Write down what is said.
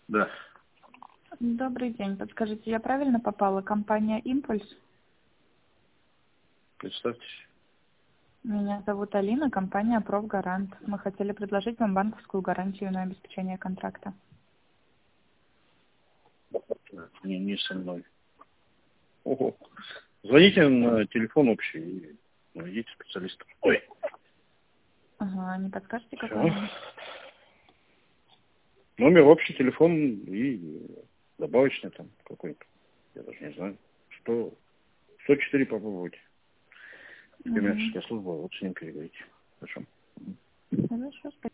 Да. Добрый день. Подскажите, я правильно попала? Компания «Импульс». Представьтесь. Меня зовут Алина, компания «Профгарант». Мы хотели предложить вам банковскую гарантию на обеспечение контракта. Не со мной. Ого. Звоните на телефон общий и найдите специалиста. Ой. Ага, не подскажете, какой Все. номер? Номер общий, телефон и добавочный там какой-то. Я даже не знаю. 104 попробуйте. Угу. Коммерческая служба, вот с ним переговорите. Хорошо. Хорошо, спасибо.